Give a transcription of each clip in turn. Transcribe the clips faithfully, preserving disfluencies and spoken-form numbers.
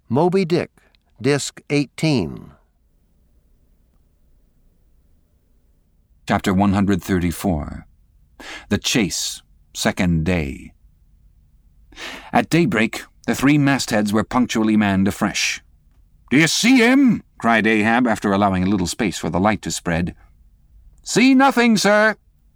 Moby Dick, Disc eighteen. Chapter one hundred thirty-four. The Chase, Second Day. At daybreak, the three mastheads were punctually manned afresh. "Do you see him?" cried Ahab, after allowing a little space for the light to spread. "See nothing, sir."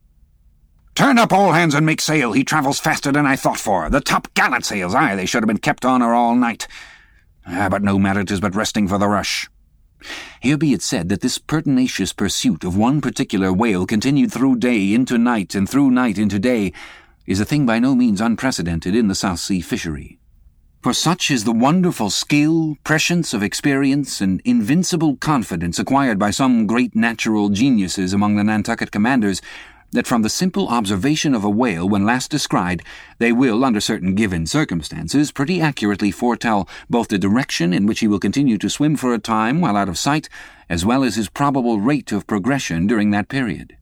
"Turn up, all hands, and make sail. He travels faster than I thought for. The top gallant sails, aye, they should have been kept on her all night. Ah, but no matter, 'tis but resting for the rush." Here be it said that this pertinacious pursuit of one particular whale, continued through day into night and through night into day, is a thing by no means unprecedented in the South Sea fishery. For such is the wonderful skill, prescience of experience, and invincible confidence acquired by some great natural geniuses among the Nantucket commanders, that from the simple observation of a whale when last descried, they will, under certain given circumstances, pretty accurately foretell both the direction in which he will continue to swim for a time while out of sight, as well as his probable rate of progression during that period.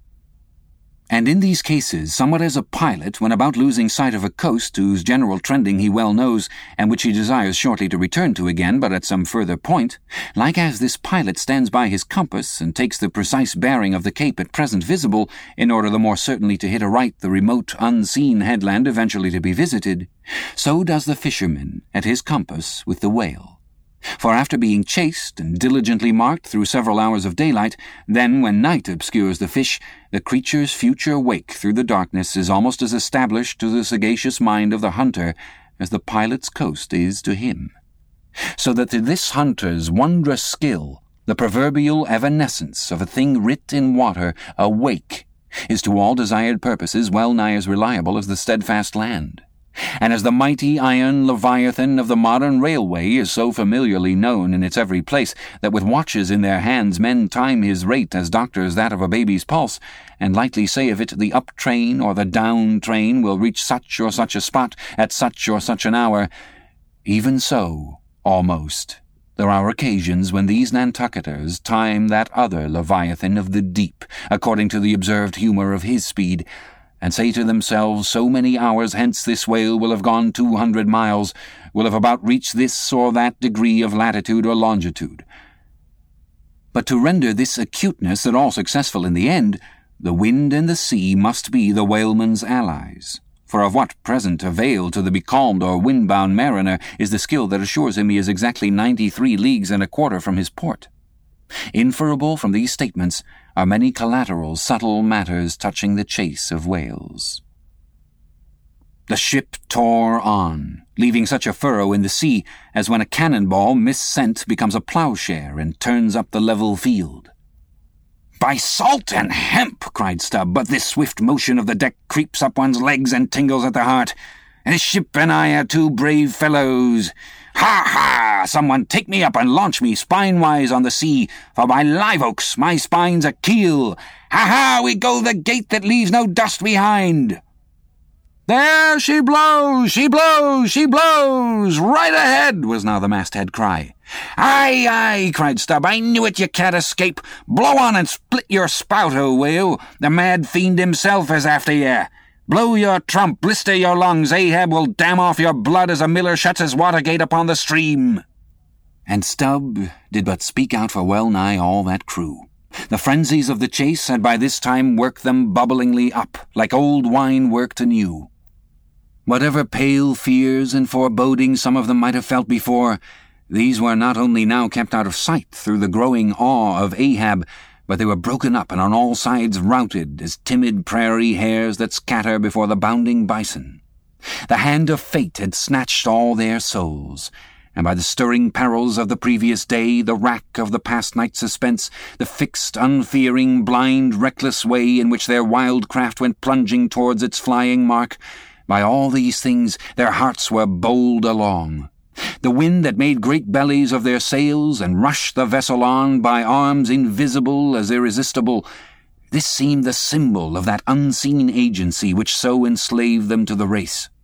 And in these cases, somewhat as a pilot, when about losing sight of a coast whose general trending he well knows, and which he desires shortly to return to again, but at some further point, like as this pilot stands by his compass and takes the precise bearing of the cape at present visible, in order the more certainly to hit aright the remote, unseen headland eventually to be visited, so does the fisherman at his compass with the whale. For after being chased and diligently marked through several hours of daylight, then, when night obscures the fish, the creature's future wake through the darkness is almost as established to the sagacious mind of the hunter as the pilot's coast is to him. So that to this hunter's wondrous skill, the proverbial evanescence of a thing writ in water, a wake, is to all desired purposes well nigh as reliable as the steadfast land. And as the mighty iron leviathan of the modern railway is so familiarly known in its every place that with watches in their hands men time his rate as doctors that of a baby's pulse, and lightly say of it the up train or the down train will reach such or such a spot at such or such an hour, even so, almost, there are occasions when these Nantucketers time that other leviathan of the deep, according to the observed humour of his speed, and say to themselves, so many hours hence this whale will have gone two hundred miles, will have about reached this or that degree of latitude or longitude. But to render this acuteness at all successful in the end, the wind and the sea must be the whaleman's allies. For of what present avail to the becalmed or wind-bound mariner is the skill that assures him he is exactly ninety-three leagues and a quarter from his port? Inferable from these statements are many collateral, subtle matters touching the chase of whales. The ship tore on, leaving such a furrow in the sea as when a cannonball missent becomes a ploughshare and turns up the level field. "By salt and hemp," cried Stubb, "but this swift motion of the deck creeps up one's legs and tingles at the heart. And this ship and I are two brave fellows. Ha, ha! Someone take me up and launch me spine-wise on the sea, for by live oaks, my spine's a keel. Ha, ha! We go the gait that leaves no dust behind." "There she blows! She blows! She blows! Right ahead!" was now the masthead cry. "Aye, aye!" cried Stubb. "I knew it, you can't escape. Blow on and split your spout, O whale. The mad fiend himself is after ye. Blow your trump, blister your lungs, Ahab will dam off your blood as a miller shuts his water gate upon the stream." And Stubb did but speak out for well nigh all that crew. The frenzies of the chase had by this time worked them bubblingly up, like old wine worked anew. Whatever pale fears and forebodings some of them might have felt before, these were not only now kept out of sight through the growing awe of Ahab, but they were broken up and on all sides routed as timid prairie hares that scatter before the bounding bison. The hand of fate had snatched all their souls, and by the stirring perils of the previous day, the rack of the past night's suspense, the fixed, unfearing, blind, reckless way in which their wild craft went plunging towards its flying mark, by all these things their hearts were bowled along. The wind that made great bellies of their sails and rushed the vessel on by arms invisible as irresistible, this seemed the symbol of that unseen agency which so enslaved them to the race.